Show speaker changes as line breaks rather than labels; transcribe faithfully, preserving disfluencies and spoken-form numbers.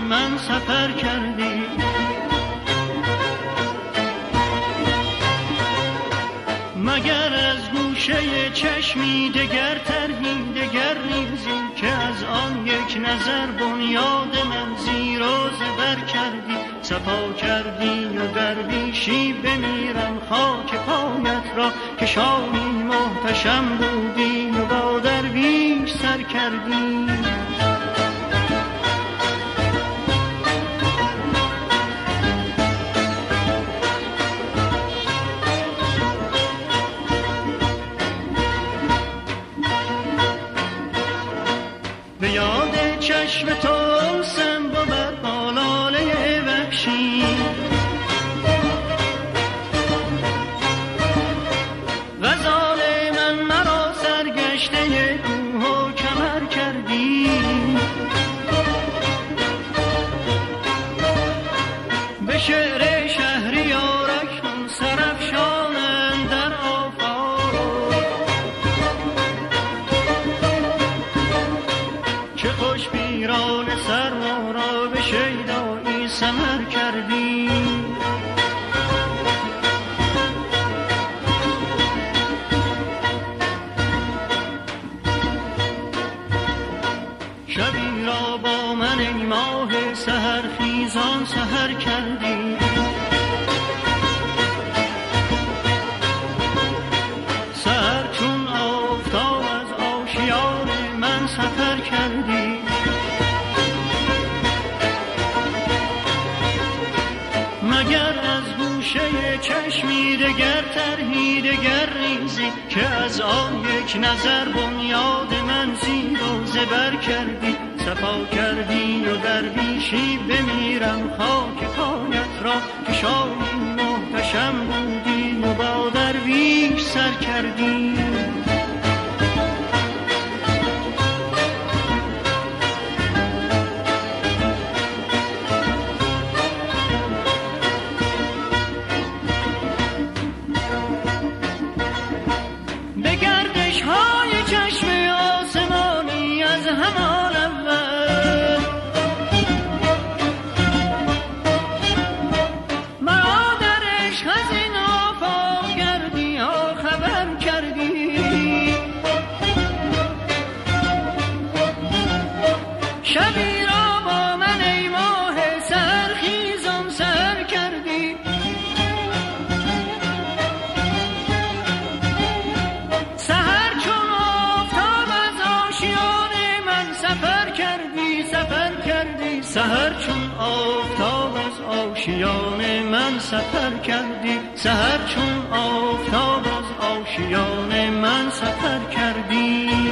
من سفر کردی. مگر از گوشه چشمی دگر ترهی دگر ریزی که از آن یک نظر بنیاد من زیر و زبر کردی. صفا کردی و درویشی بمیرم خاک پایت را که شامی محتشم بودی و با درویش سر کردی. به یاد چشم تو سم بود بالاله وحشی. غزال من مرا سرگشته کوه و کمر کردی. به شعر شهریارکشون سرافشانم در آفاق چه خوش پیران سرما را به شیدایی سمر کردی. شبی را با من ای ماه سحر خیزان سحر کردی. سحر چون آفتاب از آشیان من سفر کردی. مگر از گوشه چشمی دگر ترهی دگر ریزی که از آن یک نظر بنیاد من زیر و زبر کردی. صفا کردی و درویشی بمیرم خاک پایت را که شامی محتشم بودی و با درویش سر کردی. به گردش های چشم آسمانی از همان اول مرا در عشق از این آفاق کردی ها خبر کردی. شبی را با من ای ماه سحر خیزان سحر کردی. سحر چون آفتاب از آشیان من سفر کردی سفر کردی. سحر چون آفتاب از آشیان من سفر کردی. سحر چون آفتاب از آشیان من سفر کردی.